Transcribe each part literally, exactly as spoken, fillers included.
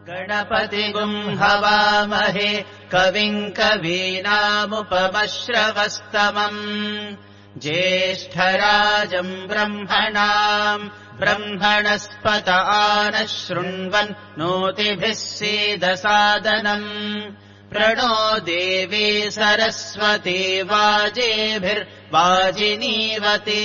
गणपतिगुम् हवामहे कविम् कवीनामुपमश्रवस्तमम् ज्येष्ठराजम् ब्रह्मणाम् ब्रह्मणस्पत आनः शृण्वन् नोतिभिः सीदसादनम् प्रणो देवी सरस्वती वाजेभिर्वाजिनीवती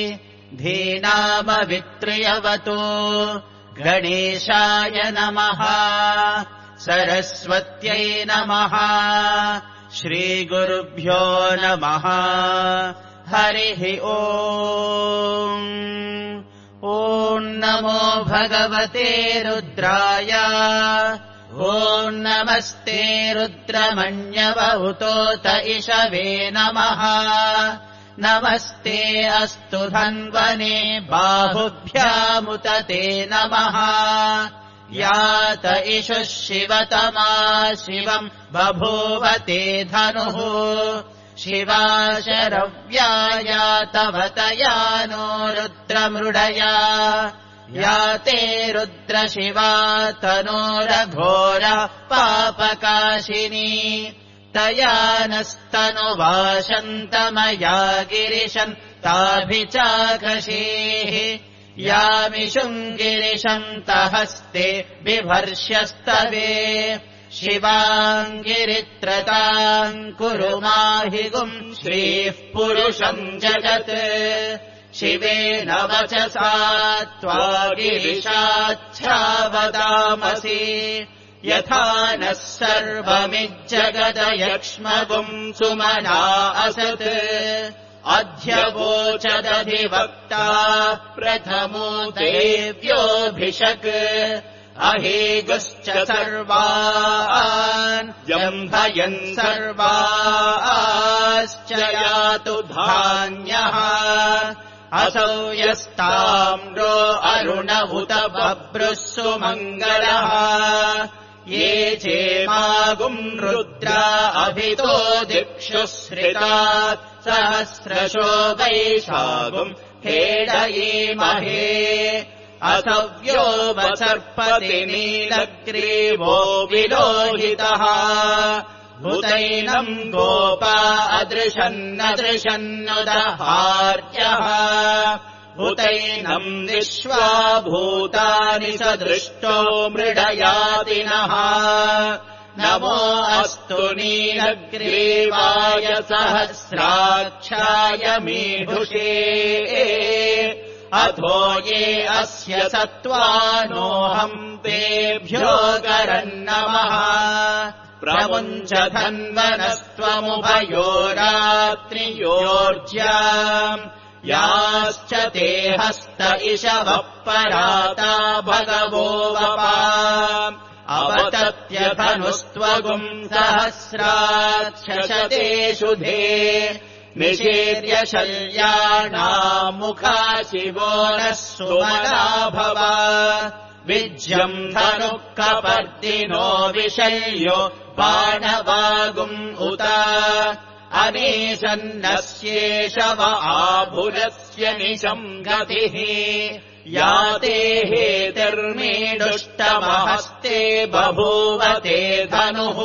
धीनामवित्र्यवतो गणेशाय नमः सरस्वत्यै नमः श्रीगुरुभ्यो नमः हरिः ओम् ॐ नमो भगवते रुद्राय ॐ नमस्ते रुद्रमण्यवहुतोत इषवे नमः नमस्ते अस्तु धन्वने बाहुभ्यामुत ते नमः यात इषुः शिवतमा शिवम् बभूव ते धनुः शिवा शरव्याया तवतया नो रुद्रमृडया या ते रुद्रशिवा तनोरघोर पापकाशिनी तया नस्तनुवाशन्तमया गिरिशम् ताभिचाकशीः यामिषुम् गिरिशन्तहस्ते बिभर्ष्यस्तवे शिवाङ्गिरित्रताम् कुरु माहिगुम् श्रीः पुरुषम् जगत् शिवेन वचसा त्वा गिरिशाच्छावदामसि यथा नः सर्वमिज्जगदयक्ष्मगुम् सुमना असत् अध्यवोचदधिवक्ता प्रथमो देव्योऽभिषक् अहेगुश्च सर्वान् जम्भयन् सर्वाश्च यातु धान्यः असौ यस्ताम्रो अरुण उत बभ्रुः सुमङ्गलः ये चेमागुम् रुद्रा अभितो दिक्षु श्रितात् सहस्रशो वैशागुम् हेडयेमहे असव्यो वसर्पति नीलग्रीवो विलोहितः भूतैनम् गोपा अदृशन्नदृशन्नुदहार्यः भूतैनम् विश्वा भूतानि स दृष्टो मृडयातिनः नमो अस्तु नीलग्रीवाय सहस्राक्षाय मीढुषे अथो ये अस्य सत्त्वानोऽहम् तेभ्यो करन्नमः प्रमुञ्च धन्वनस्त्वमुभयोरात्रियोर्ज्याम् याश्च ते हस्त इषवः पराता भगवो वपा अवतत्य धनुस्त्वगुम् सहस्राक्षशतेषु धे निषेर्य शल्याणाम् मुखा शिवो नः सुमना भव विज्यम् धनुः कपर्दिनो विशल्यो बाणवागुम् उत अनेशन्नस्येषव आभुरस्य निशम् गतिः याते हेतिर्मीडुष्टमहस्ते बभूव ते धनुः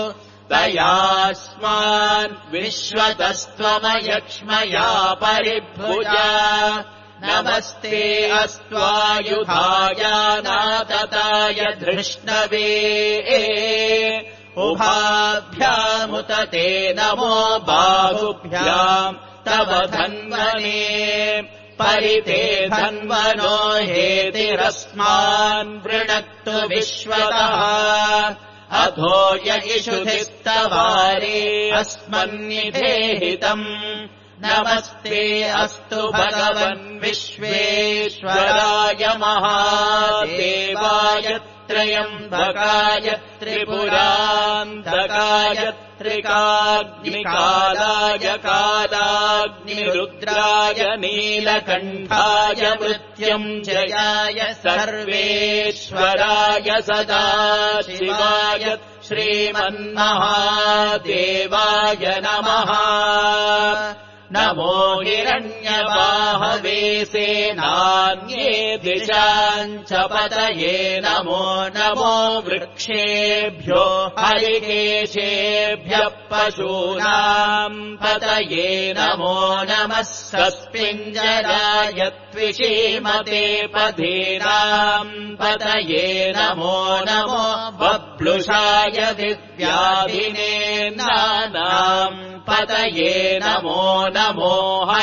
तयास्मान् विश्वतस्त्वमयक्ष्मया परिभुजा नमस्ते अस्त्वायुधाय नातताय धृष्णवे उभाभ्यामुत ते नमो बाहुभ्याम् तव धन्वने परिते धन्वनो हेतिरस्मान् वृणक्तु विश्वतः अथो य इषुधिस्तवारे अस्मन्निधेहितम् नमस्ते अस्तु भगवन् विश्वेश्वराय महादेवाय त्र्यम्बकाय त्रिपुरान्तकाय त्रिकाग्निकालाय कालाग्निरुद्राय नीलकण्ठाय मृत्युञ्जयाय सर्वेश्वराय सदाशिवाय श्रीमन्महादेवाय नमः नमो हिरण्यबाहवे सेनान्ये दिशाम् च पतये नमो नमो वृक्षेभ्यो हरिकेशेभ्यः पशूनाम् पतये नमो नमः सस्पिञ्जराय त्विषीमते पधीनाम् पतये नमो नमो बभ्लुषाय दिव्याधिने नानाम् पतये नमो नमो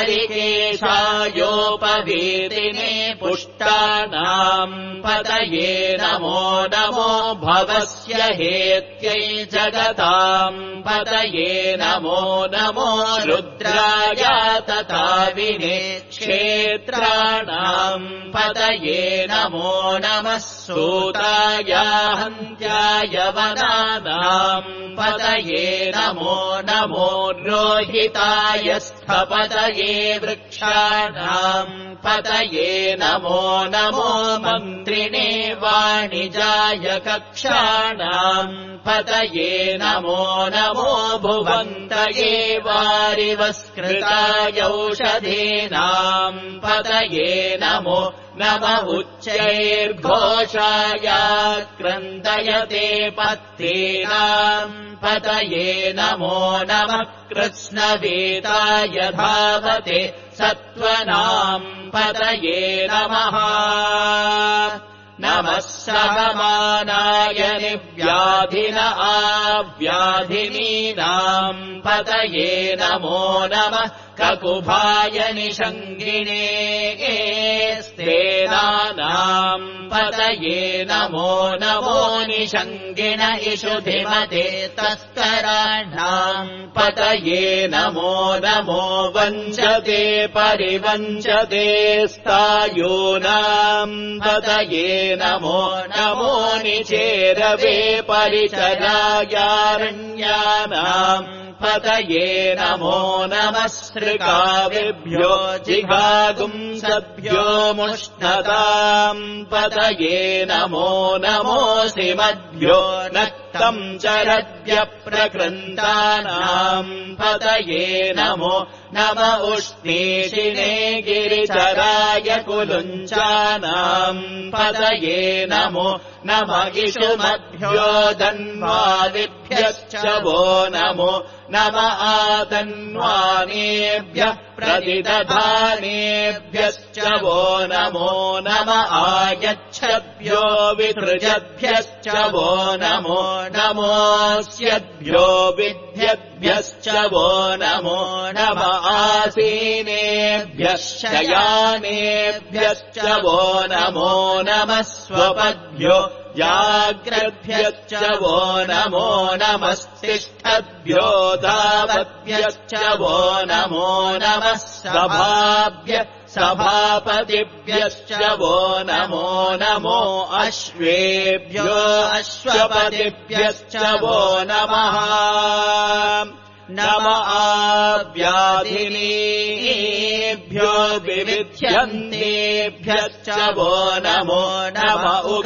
हरिकेशायोपवीतिने पुष्टानाम् पतये नमो नमो भवस्य हेत्यै जगताम् पतये नमो नमो रुद्राय तथा विने क्षेत्राणाम् पतये नमो नमः सूताय हन्त्याय वनानाम् पतये नमो नमो रोहिताय स्थपतये वृक्षाणाम् पतये नमो नमो मन्त्रिणे वाणिजाय कक्षाणाम् पतये नमो नमो भुवन्तये वारिवस्कृताय औषधीनाम् पतये नमो नम उच्चैर्घोषाय क्रन्दयते पत्तीनाम् पतये नमो नमः कृत्स्नवेताय धावते सत्त्वनाम् पतये नमः नमः सहमानाय निव्याधिन आव्याधिनीनाम् पतये नमो नमः ककुभाय निषङ्गिणे स्तेनानाम् पतये नमो नमो निषङ्गिण इषुधिमते तस्कराणाम् पतये नमो नमो वञ्चते परिवञ्चते स्थायूनाम् पतये नमो नमो निचेरवे परिचरायारण्यानाम् पतये नमो नमः सृगाविभ्यो जिघागुंसभ्यो मुष्णताम् पतये नमो नमोऽसिमद्भ्यो नक्तम् चरद्यप्रकृन्तानाम् पतये नमो नम उष्णीषिणे गिरिचराय कुलुञ्चानाम् पतये नमो नम इषुमभ्यो धन्वादिभ्यश्च वो नमो नम आतन्वानेभ्यः प्रतिदधानेभ्यश्च वो नमो नम आयच्छद्भ्यो विसृजद्भ्यश्च वो नमो नमोऽस्यद्भ्यो विद्यद्भ्यश्च वो नमो नम आसीनेभ्यश्च यानेभ्यश्च वो नमो नमः स्वपद्भ्यो जाग्रद्भ्यश्च वो नमो नमस्तिष्ठद्भ्यो धावद्भ्यश्च वो नमो नमः सभाभ्य सभापतिभ्यश्च वो नमो नमो अश्वेभ्यो अश्वपतिभ्यश्च वो नमः नम आव्याधिनीभ्यो विविध्यन्तेभ्यश्च वो नमो नम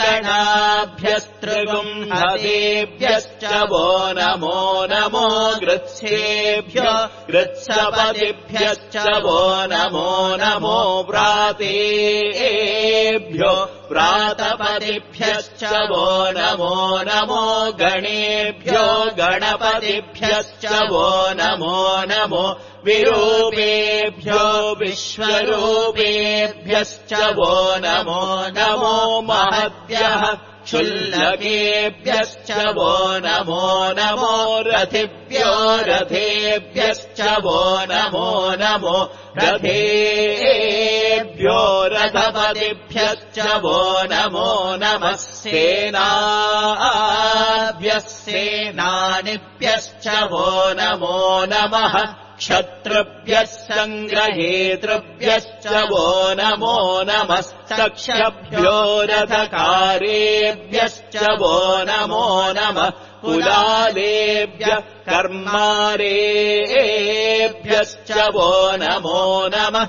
उगणाभ्यस्त्रिगुंहतेभ्यश्च वो नमो नमो गृत्सेभ्यो गृत्सपतिभ्यश्च वो नमो नमो व्रातेभ्यो व्रातपतिभ्यश्च वो नमो नमो गणेभ्यो गणपतिभ्यश्च वो नमो नमो विरूपेभ्यो विश्वरूपेभ्यश्च वो नमो नमो महद्भ्यः क्षुल्लकेभ्यश्च वो नमो नमो रथिभ्यो रथेभ्यश्च वो नमो नमो रथेभ्यो रथपतिभ्यश्च वो नमो नमः सेनाभ्यः सेनानिभ्यश्च वो नमो नमः क्षत्रुभ्यः सङ्ग्रहेतृभ्यश्च वो नमो नमस्तक्षभ्यो रथकारेभ्यश्च वो नमो नमः कुलालेभ्यः कर्मारेभ्यश्च वो नमो नमः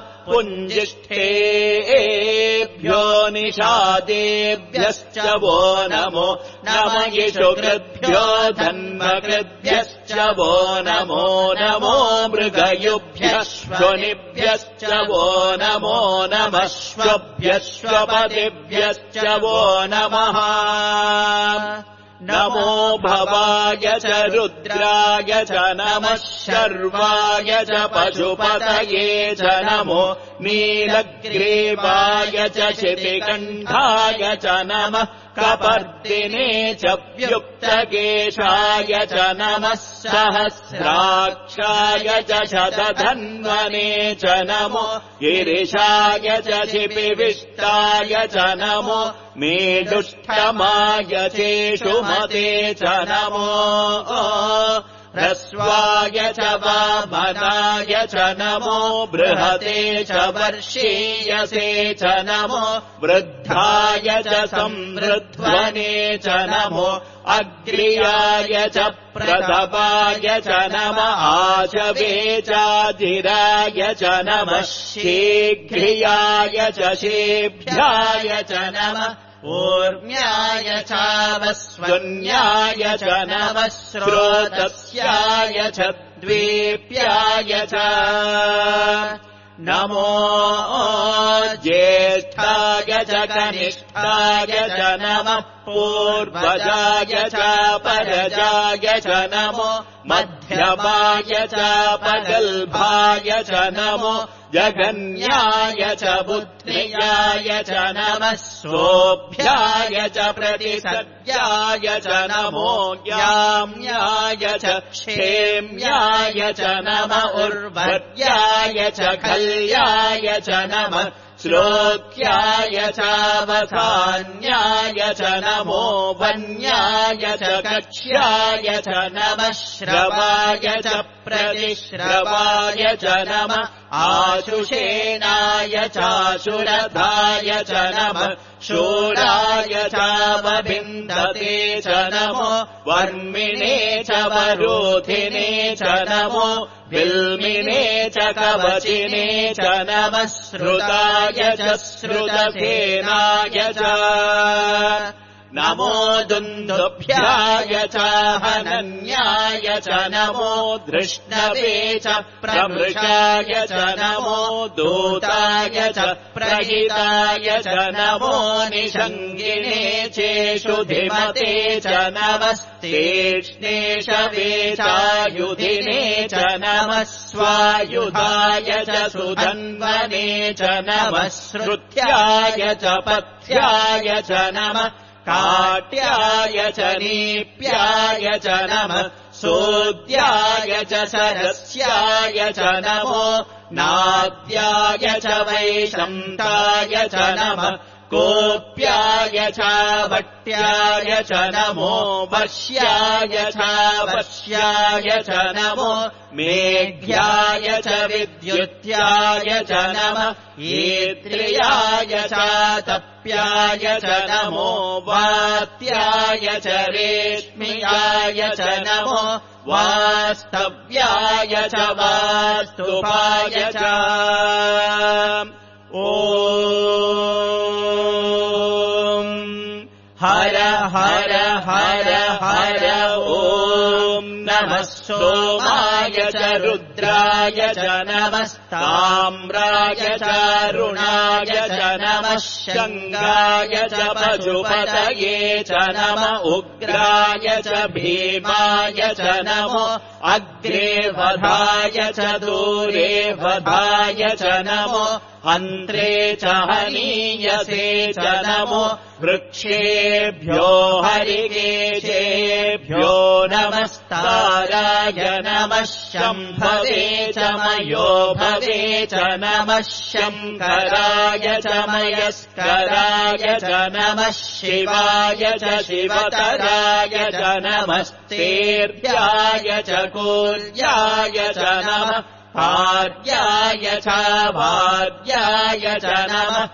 पुञ्जिष्ठेभ्यो निषादेभ्यश्च वो नमो नम यशुकृभ्यो धन्मकृभ्यश्च वो नमो नमो मृगयुभ्यः श्वनिभ्यश्च वो नमो नमः श्वभ्यश्वपतिभ्यश्च वो नमः नमो भवाय च रुद्राय च नमः शर्वाय च पशुपतये च नमो नीलग्रीवाय च शितिकण्ठाय च नमः कपर्दिने च व्युक्तकेशाय च नमः सहस्राक्षाय च शतधन्वने च नमो गिरिशाय च शिपिविष्टाय च नमो मेढुष्ठमाय चेषुमते च नमो ह्रस्वाय च वामनाय च नमो बृहते च वर्षीयसे च नमो वृद्धाय च संवृध्वने च नमो अग्र्याय च प्रथवाय च नमः आशवे चाधिराय च नमः शीघ्रियाय च शेभ्याय च नमः ऊर्म्याय चावस्वन्याय च नमः स्रोतस्याय च द्वीप्याय च नमो ज्येष्ठाय च कनिष्ठाय च नमः पूर्वजाय च परजाय च नमो मध्यमाय च पगल्भाय च नमो जगन्याय च बुद्ध्याय च नमः सोऽभ्याय च प्रतिसद्याय च नमो याम्याय च क्षेम्याय च नमः उर्वर्याय च खल्याय च नमः श्रोत्याय चावसान्याय च नमो वन्याय च कक्ष्याय च नमः श्रवाय च प्रतिश्रवाय च नमः आशुषेणाय चाशुरधाय च नमः शूराय चावभिन्दते च नमो वर्मिणे च वरोधिने च नमो विल्मिने च कवचिने च नमः श्रुताय च श्रुतसेनाय च नमो दुन्दुभ्याय च हनन्याय च नमो धृष्णवे च प्रमृषाय च नमो दूताय च प्रहिताय च नमो निषङ्गिने चेषुधिमते च नमस्तेष्णे शवे चायुधिने च नमः स्वायुधाय च सुधन्वने च नमः श्रुत्याय च पथ्याय च नमः काट्याय च नीप्याय च नमः सोद्याय च सरस्याय च नमो नाद्याय च वैशन्ताय च नमः कोप्याय च वट्याय च नमो वश्याय च वश्याय च नमो मेघ्याय च विद्युत्याय च नमः येत्र्याय च तप्याय च नमो वात्याय च रेश्म्याय च नमो वास्तव्याय च वास्तुपाय च ॐ हर हर हर हर ॐ नमः सोमाय च रुद्राय च नमस्ताम्राय च रुणाय च नमः शङ्गाय च पशुपतये च नम उग्राय च भीमाय च नमो अग्रे वधाय च दूरे वधाय च नमो अन्त्रे च हनीयसे च नमो वृक्षेभ्यो हरिकेशेभ्यो नमस्ताराय नमः शम्भवे च मयो भवे च नमः शङ्कराय च मयस्कराय च नमः शिवाय च शिवतराय च नमस्तेभ्याय च कूल्याय च नमः भार्याय च भार्याय च नमः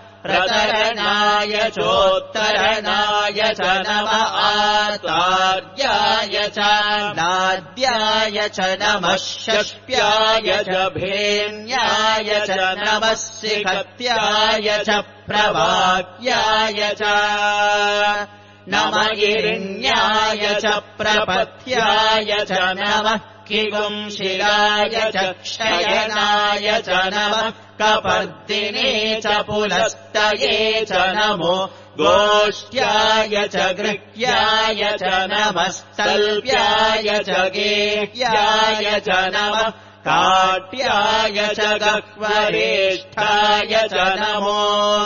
प्रतरणाय चोत्तरणाय च नमः आचार्याय षष्ट्याय च नाद्याय च नमः षष्ट्याय च भेन्याय च नमः सिखत्याय च प्रवाक्याय च नमः गिरिण्याय च प्रपथ्याय च नमः किगुंशिलाय च क्षयनाय च नमः कपर्दिने च पुलस्तये च नमो गोष्ट्याय च गृह्याय च नमः स्तल्प्याय च गेह्याय च नमः काट्याय च गह्वरेष्ठाय च नमो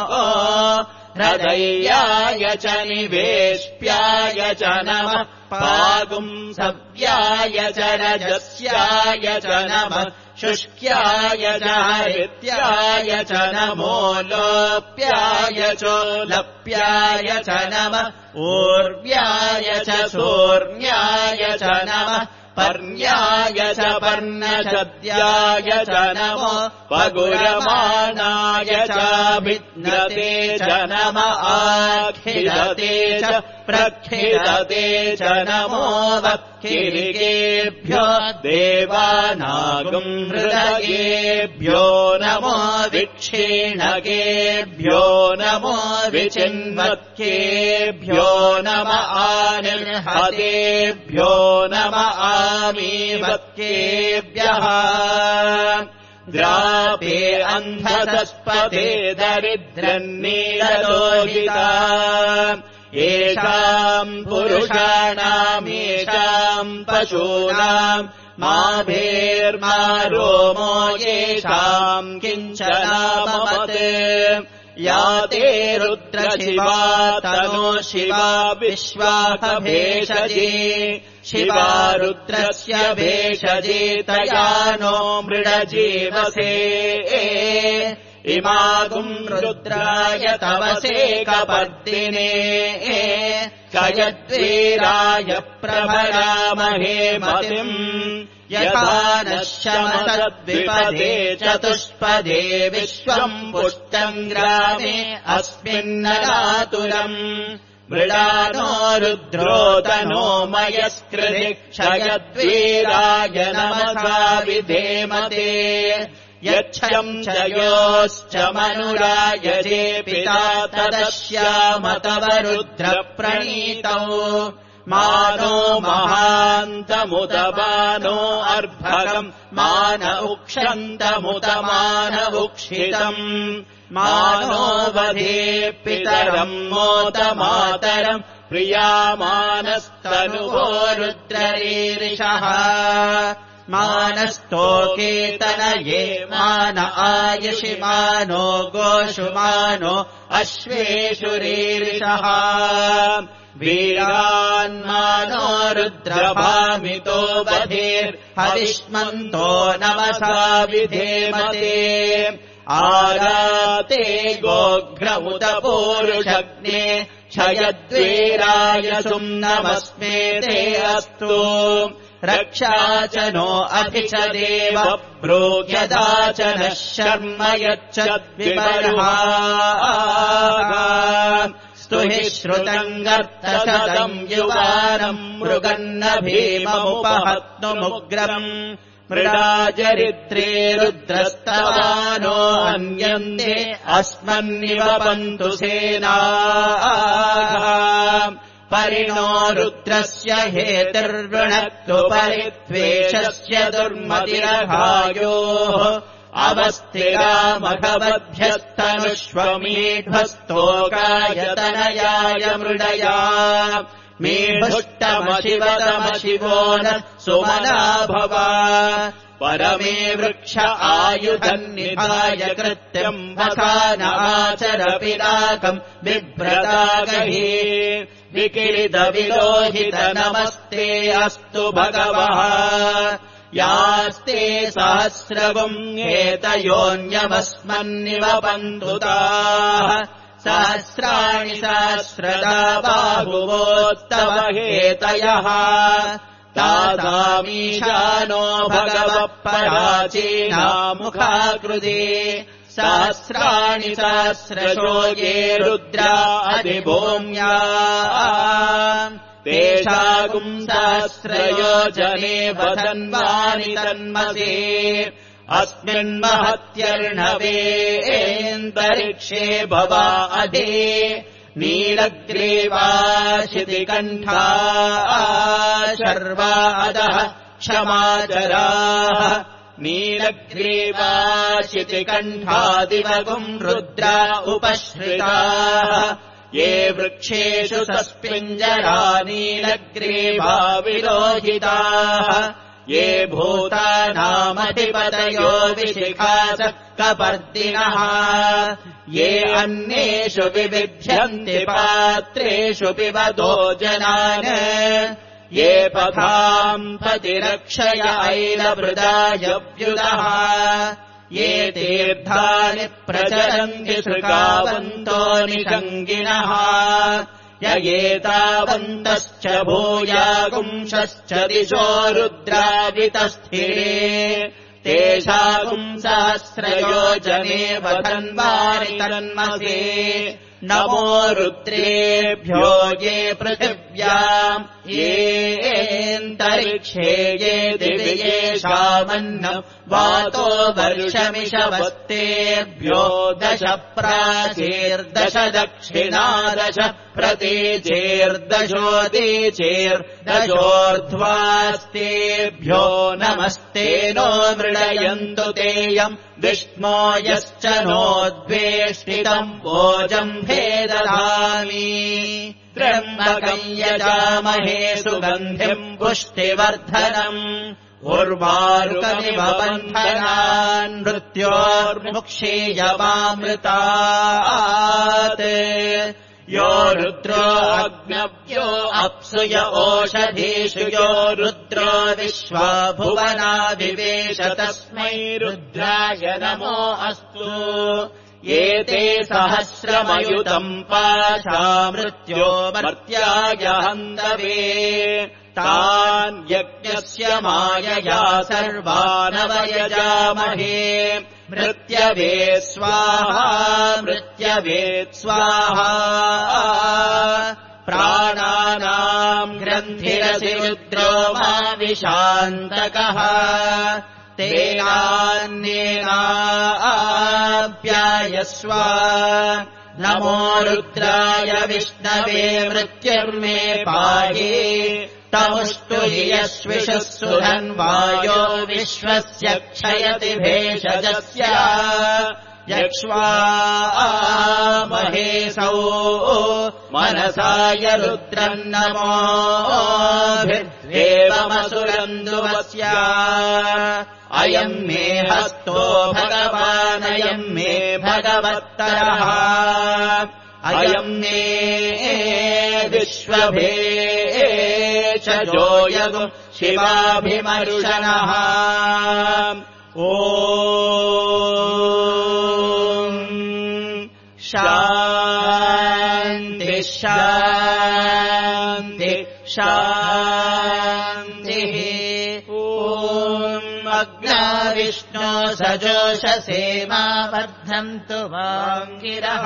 हृदयाय च निवेश्याय च नमः पागुंसव्याय च रजस्याय च नमः शुष्क्याय च हरित्याय च नमो लोप्याय चोलप्याय च नमः ऊर्व्याय च सूर्ण्याय च नमः पर्ण्याय च पर्णशद्याय च नमो पगुरमाणाय च भिद्नते च नमः आखिलते च प्रखिलते च नमो वक्किरिकेभ्यो देवानागुम् हृदयेभ्यो नमो विक्षीणकेभ्यो नमो विचिन्वत्केभ्यो नमः आनिर्हतेभ्यो नमः आमीवत्केभ्यः द्रापे अन्धतस्पते दरिद्रन्नीललोहिता येषाम् पुरुषाणामेषाम् पशूनाम् माभेर्मा रोमो येषाम् किञ्चनाममते या ते रुद्रशिवा तनो शिवा विश्वाभेषजे शिवा रुद्रस्य भेषजे तया नो मृडजीवसे इमागुम् रुद्राय तवसे कपर्दिने कयद्वीराय प्रभरामहे मतिम् यथा नः शमसद्विपदे चतुष्पदे विश्वम् पुष्टम् ग्रामे अस्मिन्नरातुरम् मृडानो रुद्रोतनो मयस्कृति क्षयद्वीराय नमसा विधेमते यच्छम् च योश्च मनुरायजे पिता तदश्याम तव रुद्रप्रणीतौ मानो महान्तमुत मानो अर्भकम् मान उक्षन्तमुत मान उक्षितम् मानो वधे पितरम् मोत मातरम् प्रियामानस्तनुवो रुद्ररीरिषः मानस्तोकेतनये मान आयुषि मानो गोषु मानो अश्वेषु रीरिषः वीरान्मानो रुद्रभामितो बधिर्हविष्मन्तो नमसा विधेमते आराते गोघ्र उत पूरुषग्ने क्षयद्वीराय सुम्नमस्मे ते अस्तु रक्षा च नो अपि च देव ब्रूयदा च नः शर्म यच्छद्विपर्हा स्तुहि श्रुतम् गर्तशतम् युवानम् मृगन्न भीममुपहत्नुमुग्रम् मृडाजरित्रे रुद्रस्तवानो अन्यन्ते अस्मन्निवपन्तु सेनाः परिणो रुद्रस्य हेतिर्वृणक्तु परित्वेषस्य दुर्मतिरघायोः अवस्थिरामघवध्यस्तनुष्वमीढ्वस्तोकायतनयाय मृडया मीढुष्टमशिवतमशिवो न सुमना भव परमे वृक्ष आयुधन्निधाय कृत्यम् वसान आचर पिनाकम् बिभ्रदागहि विकिरितविलोहित नमस्ते अस्तु भगवः यास्ते सहस्रगुम् हेतयोऽन्यमस्मन्निवपन्तु ताः सहस्राणि सहस्रदा बाहुवोत्तव हेतयः तादामीशानो भगवः पराचीनामुखाकृते सहस्राणि सहस्रशो ये रुद्रा अधिभूम्या तेषागुम् सहस्रयोजने वधन्वानि तन्मसे अस्मिन्महत्यर्णवेऽन्तरिक्षे भवा अधे नीलग्रीवाशितिकण्ठा शर्वा अधः क्षमाचराः नीलग्रीवाशितिकण्ठादिवगुम् रुद्रा उपश्रिताः ये वृक्षेषु सस्पिञ्जरा नीलग्रीवा विलोहिताः ये भूतानामधिपतयो विशिखासः कपर्दिनः ये अन्येषु विविध्यन्ति पात्रेषु पिबतो जनान् ये पथाम् पतिरक्षय ऐलभृदायव्युदः ये तीर्थानि प्रचरन्ति सृगावन्तो निषङ्गिणः य एतावन्तश्च भूयागुंशश्च दिशो रुद्रादितस्थिरे तेषागुम् सहस्रयोजने वधन्वानि तन्मसे नमो रुद्रेभ्यो ये पृथिव्याम् येऽन्तरिक्षे ये दिवि येषामन्नम् वातो वर्षमिषवत्तेभ्यो दश प्राचीर्दश दक्षिणा दश प्रतीचेर्दशोदीचेर्दशोर्ध्वास्तेभ्यो नमस्ते नो मृडयन्तु तेयम् विष्णो यश्च नोद्वेष्टितम् भोजम्भे दधामि त्र्यम्बकम् यजामहे सुगन्धिम् पुष्टिवर्धनम् उर्वारुकमिव बन्धनान् मृत्योर्मुक्षीयमामृतात् यो रुद्रो अग्नव्यो अप्सुय ओषधीषु यो रुद्रो विश्वा भुवना विवेश तस्मै रुद्राय नमो अस्तु एते सहस्रमयुतम् पाशा मृत्यो मर्त्याय हन्तवे तान् यज्ञस्य मायया सर्वानवयजामहे मृत्यवे स्वाहा मृत्यवे स्वाहा प्राणानाम् ग्रन्थिरसि रुद्रो मा विशान्तकः तेनान्येनाप्यायस्व नमो रुद्राय विष्णवे मृत्युर्मे पाहि तमुस्तु हि यस्विषः सुधन्वायो विश्वस्य क्षयति भेषजस्य यक्ष्वामहेसौ मनसाय रुद्रम् नमोभिर्देवमसुरन्दुवस्य अयम् मे हस्तो भगवानयम् मे भगवत्तरः अयम् मे विश्वभेषजो यगु शिवाभिमर्शनः ॐ शान्ति शान्ति शान्तिः ॐ अग्ना विष्णो सजोषसे मा वर्धन्तु वाङ्गिरः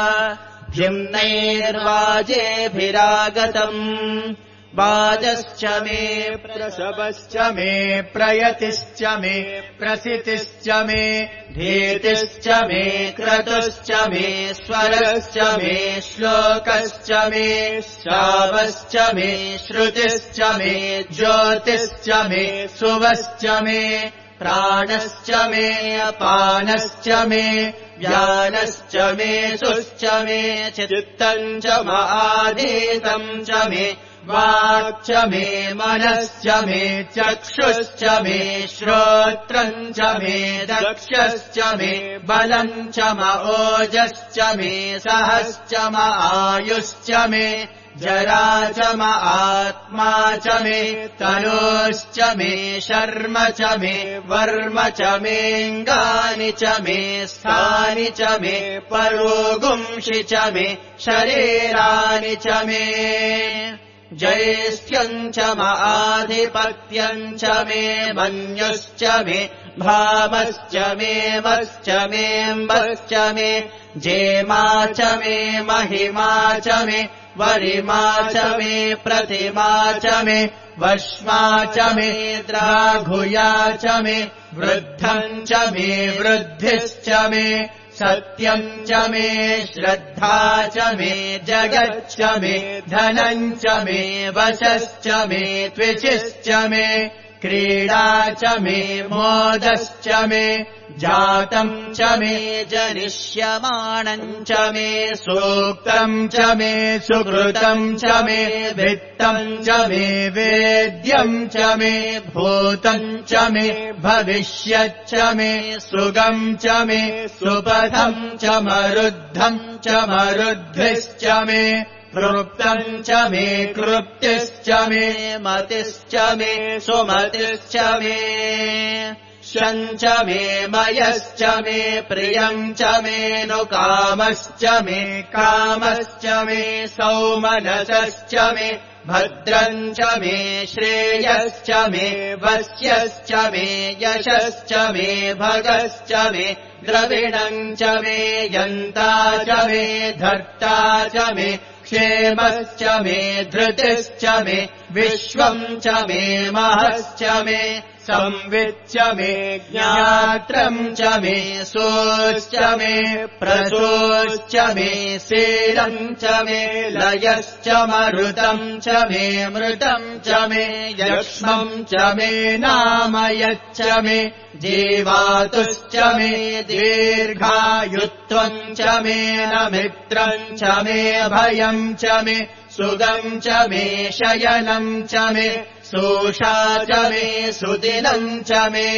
भिम्नैर्वाजेभिरागतम् वाजश्च मे प्रसवश्च मे प्रयतिश्च मे प्रसितिश्च मे धीतिश्च मे क्रतुश्च मे स्वरश्च मे श्लोकश्च मे श्रावश्च मे श्रुतिश्च मे ज्योतिश्च मे सुवश्च मे प्राणश्च मे अपानश्च मे व्यानश्च मे सुश्च मे चित्तम् च माधीतम् च मे वाक्च मे मनश्च मे चक्षुश्च मे श्रोत्रम् च मे दक्षश्च मे बलम् च म ओजश्च मे सहश्च म आयुश्च मे जरा च म आत्मा च मे तनोश्च मे शर्म च मे वर्म च मेऽङ्गानि च मे स्थानि च मे परोगुंषि च मे शरीराणि च मे जैष्ठ्यम् च म आधिपत्यम् च मे मन्युश्च मे भामश्च मे वश्च मेऽम्बश्च मे जेमा च मे महिमा च मे वरिमा च मे प्रतिमा च मे वश्मा च मे द्राघुया च मे वृद्धम् च मे वृद्धिश्च मे सत्यम् च मे श्रद्धा च मे जगच्च मे धनम् च मे वशश्च मे त्विचिश्च मे क्रीडा च मे मोदश्च मे जातम् च मे जनिष्यमाणम् च मे सूक्तम् च मे सुकृतम् च मे वित्तम् च मे वेद्यम् च मे भूतम् च मे भविष्यच्च मे सुगम् च मे सुपथम् च मरुद्धम् च मरुद्भिश्च मे कृप्तम् च मे कृप्तिश्च मे मतिश्च मे सुमतिश्च मे शम् च मे मयश्च मे प्रियम् च मे नु कामश्च मे कामश्च मे सौमनसश्च मे भद्रम् च मे श्रेयश्च मे वस्यश्च मे यशश्च मे भगश्च मे द्रविणम् च मे यन्ता च मे धर्ता च मे क्षेमश्च मे धृतिश्च मे विश्वम् च मे महश्च मे संविच्च मे ज्ञात्रम् च मे सोश्च मे प्रसोश्च मे शीलम् च मे लयश्च मरुतम् च मे मृतम् च मे यक्ष्मम् च मे नामयच्च मे जीवातुश्च मे दीर्घायुत्वम् च मे न मित्रम् च मे भयम् च मे सुगम् च मे शयनम् च मे सोषा च मे सुदिनम् च मे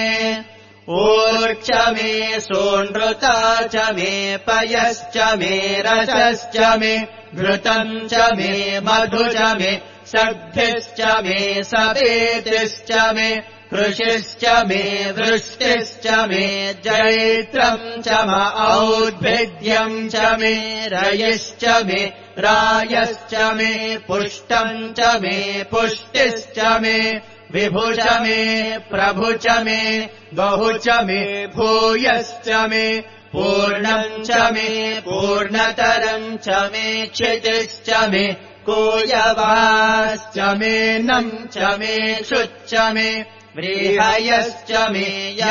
ऊर्च मे सोनृता च मे पयश्च मे रसश्च मे घृतम् च मे मधु च मे सद्भिश्च मे सपेतिश्च मे कृषिश्च मे वृष्टिश्च मे जैत्रम् च म औद्भिद्यम् च मे रयिश्च मे रायश्च मे पुष्टम् च मे पुष्टिश्च मे विभु च मे प्रभु च मे बहु च मे भूयश्च मे पूर्णम् च मे पूर्णतरम् च मे क्षितिश्च मे कोयवाश्च मे नम् च मे शुच्च मे व्रीहयश्च मे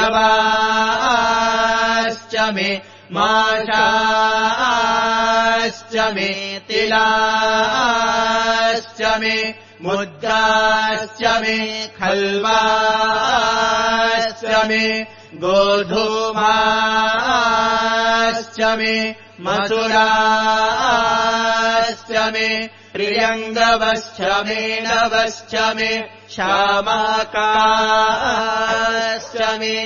यवाश्च मे माषाश्च मे तिलाश्च मे मुद्राश्च मे खल्वाश्च मे गोधूमाश्च मे मसुराश्च मे प्रियङ्गवश्च मे नवश्च मे श्यामाकाश्च मे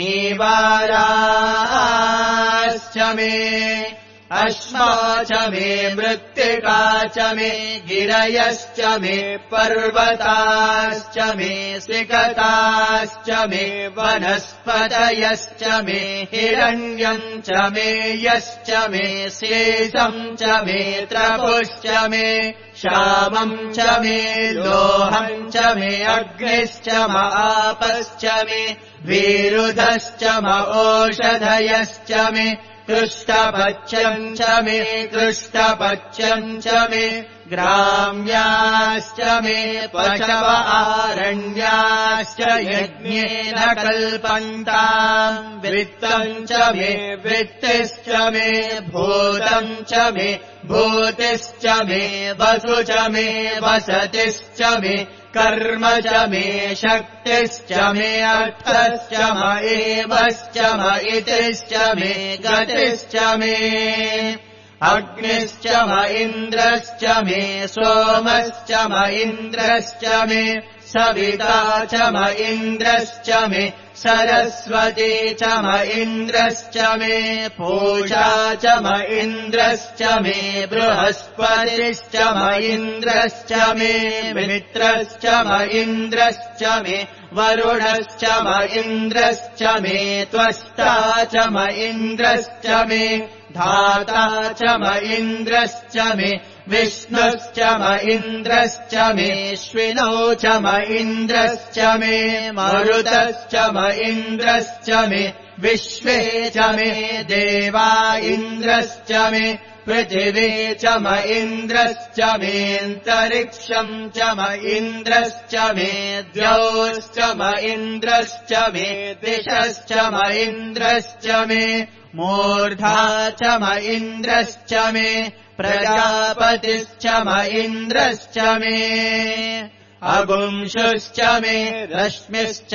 नीवाराश्च मे अश्मा च मे मृत्तिका च मे गिरयश्च मे पर्वताश्च मे सिकताश्च मे वनस्पतयश्च मे हिरण्यम् च मे यश्च मे शेषम् च मे त्रपुश्च मे श्यामम् च मे लोहम् च मे अग्निश्च म आपश्च मे विरुधश्च म ओषधयश्च मे कृष्टपच्यम् च मे कृष्टपच्यम् च मे ग्राम्याश्च मे पशव आरण्याश्च यज्ञेन कल्पन्ताम् वित्तम् च मे वृत्तिश्च मे भूतम् च मे भूतिश्च मे वसु च मे वसतिश्च मे कर्म च मे शक्तिश्च मे अर्थश्च म एवश्च म इतिश्च मे गतिश्च मे अग्निश्च म इन्द्रश्च मे सोमश्च म इन्द्रश्च मे सविता च म इन्द्रश्च मे सरस्वती च म इन्द्रश्च मे पूषा च म इन्द्रश्च मे बृहस्पतिश्च म इन्द्रश्च मे मित्रश्च म इन्द्रश्च मे वरुणश्च म इन्द्रश्च मे त्वष्टा च म इन्द्रश्च मे धाता च म इन्द्रश्च मे विष्णुश्च म इन्द्रश्च मेऽश्विनौ च म इन्द्रश्च मे मरुतश्च म इन्द्रश्च मे विश्वे च मे देवा इन्द्रश्च मे पृथिवी च म इन्द्रश्च मेऽन्तरिक्षम् च म इन्द्रश्च मे द्यौश्च म इन्द्रश्च मे दिशश्च म इन्द्रश्च मे मूर्धा च म इन्द्रश्च मे प्रजापतिश्च म इन्द्रश्च मे अगुंशुश्च मे रश्मिश्च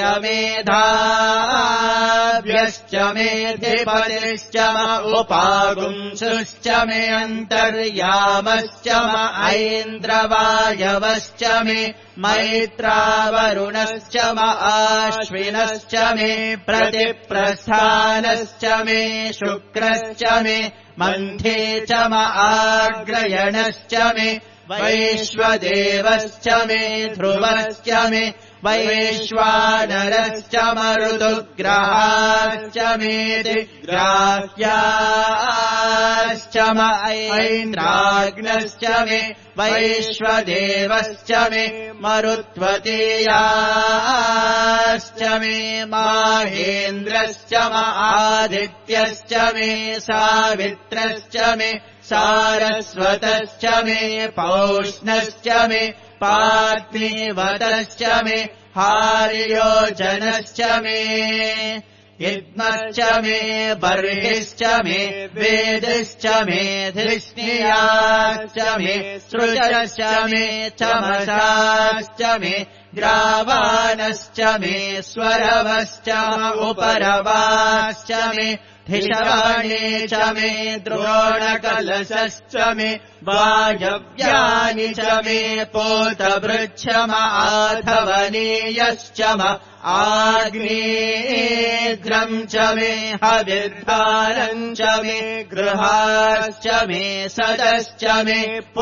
मेधाव्यश्च मेऽधिपतिश्च म उपागुंशुश्च मे अन्तर्यामश्च म ऐन्द्रवायवश्च मे मैत्रावरुणश्च म आश्विनश्च मे प्रतिप्रस्थानश्च मे शुक्रश्च मे मन्थे च म आग्रयणश्च मे वैश्वदेवश्च मे ध्रुवश्च मे वैश्वानरश्च मरुदुग्रहाश्च मेति ग्राह्याश्च म ऐन्द्राग्नश्च मे वैश्वदेवश्च मे मरुत्वतीयाश्च मे माहेन्द्रश्च म आदित्यश्च मे सावित्रश्च मे सारस्वतश्च मे पौष्णश्च मे पार्थिवतश्च मे हार्योजनश्च मे इद्मश्च मे बर्हिश्च मे वेदिश्च मे धिष्णियाश्च मे सृजश्च मे चमसाश्च मे ग्रावाणश्च मे स्वरवश्च उपरवाश्च मे धिषवाणे च मे द्रोणकलशश्च मे वायव्यानि च मे पोतवृक्ष म आधवनीयश्च म आग्नेयद्रम् च मे हविर्भारम् च मे गृहाश्च मे सदश्च मे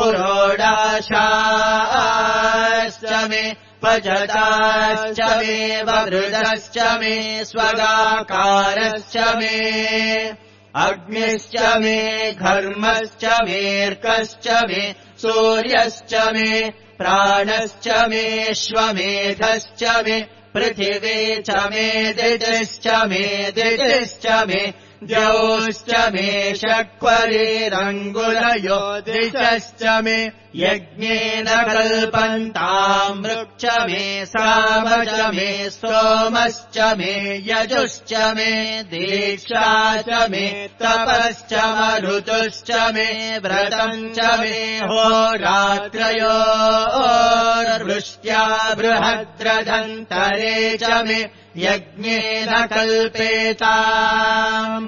पुरोडाशाश्च मे पजताश्च मे ववृदश्च मे स्वगाकारश्च मे अग्निश्च मे घर्मश्च मेऽर्कश्च मे सूर्यश्च मे प्राणश्च मेऽश्वमेधश्च मे पृथिवी च मे दितिश्च मे दितिश्च मे द्यौश्च मे षट्क्वरीरङ्गुलयो दिशश्च मे यज्ञेन कल्पन्ताम् मृक्ष मे सामच मे सोमश्च मे यजुश्च मे दीक्षा च मे तपश्च मरुतुश्च मे व्रतम् च मे होरात्रयोर्वृष्ट्या बृहद्रथन्तरे च मे यज्ञेन कल्पेताम्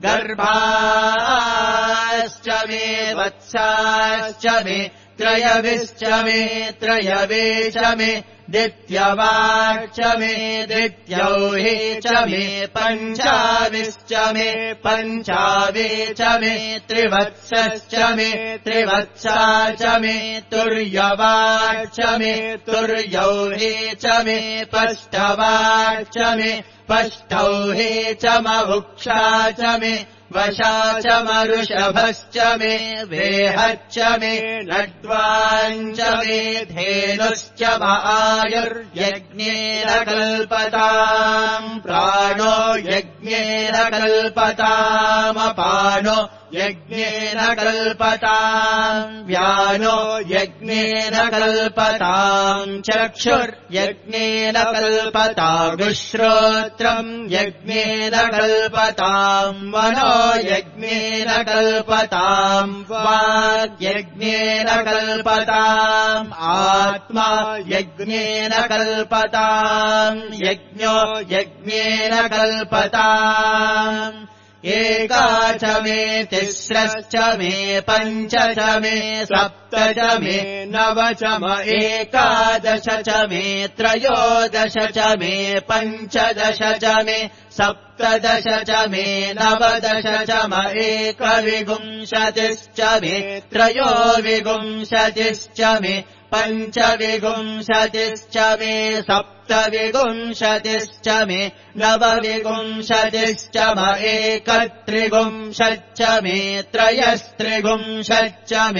गर्भाश्च मे वत्साश्च मे त्रयविश्च मे त्रयवे च मे दित्यवाक्च मे दित्यौहे च मे पञ्चाविश्च मे पञ्चावे च मे त्रिवत्सश्च मे त्रिवत्सा च मे तुर्यवाक्च मे तुर्यौहे च मे पष्टवाक्च मे पष्टौहे च मवुक्षा च मे वशा च मरुषभश्च मे वेहच्च मे लड्वाञ्च मे धेनुश्च म आयुर्यज्ञेन कल्पताम् प्राणो यज्ञेन कल्पतामपानो यज्ञेन कल्पताम् व्यानो यज्ञेन कल्पताम् चक्षुर्यज्ञेन कल्पतागुश्रोत्रम् यज्ञेन कल्पताम् मनो यज्ञेन कल्पताम् वाग्यज्ञेन कल्पताम् आत्मा यज्ञेन कल्पताम् यज्ञो यज्ञेन कल्पताम् एका च मे तिस्रश्च मे पञ्च च मे सप्त च मे नव च म एकादश च मे त्रयोदश च मे पञ्चदश च मे सप्तदश च मे नवदश च म एकविंशतिश्च मे त्रयोविंशतिश्च मे पञ्चविंशतिश्च मे सप्तविंशतिश्च मे नवविंशतिश्च म एकत्रिंशच्च मे त्रयस्त्रिंशच्च मे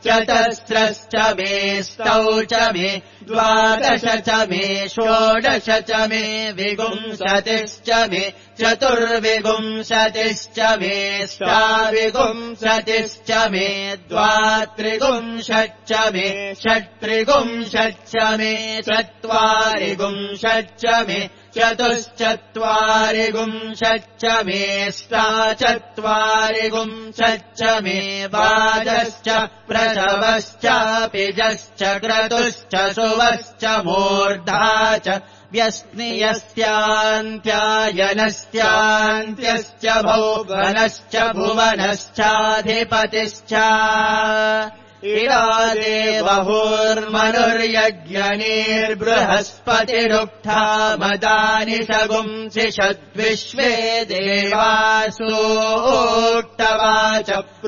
चतस्रश्च मे स्तौ च मे द्वादश च मे षोडश च मे विगुंसतिश्च मे चतुर्विगुंसतिश्च मे षट्विगुंसतिश्च मे द्वात्रिगुंसच्च मे षट्त्रिगुंसच्च मे चत्वारिगुंसच्च मे चतुश्चत्वारिगुंसच्च मे षट्चत्वारिगुंसच्च मे वाजश्च प्रसवश्चापिजश्च क्रतुश्च सुवश्च मूर्धा च व्यस्नियस्यान्त्यायनस्यान्त्यश्च भौवनश्च भुवनश्चाधिपतिश्च इरादेवहुर्मनुर्यज्ञनीर्बृहस्पतिरुक्था मदानि शगुंसि षद्विश्वे देवासूक्तवाच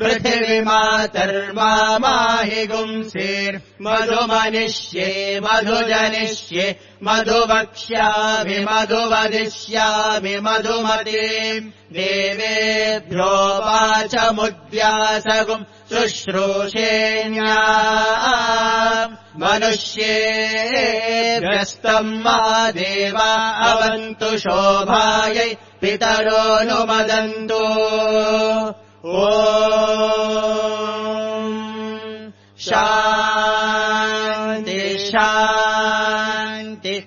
पृथिवीमातर्माहि गुंसीर्मधुमनिष्ये मधुजनिष्ये मधुवक्ष्यामि मधुवदिष्यामि मधुमतीम् देवेभ्यो वाचमुद्यासगुम् शुश्रूषेण्या मनुष्येभ्यस्तम् मा देवा अवन्तु शोभायै पितरोऽनुमदन्तु ॐ शान्ति शान्ति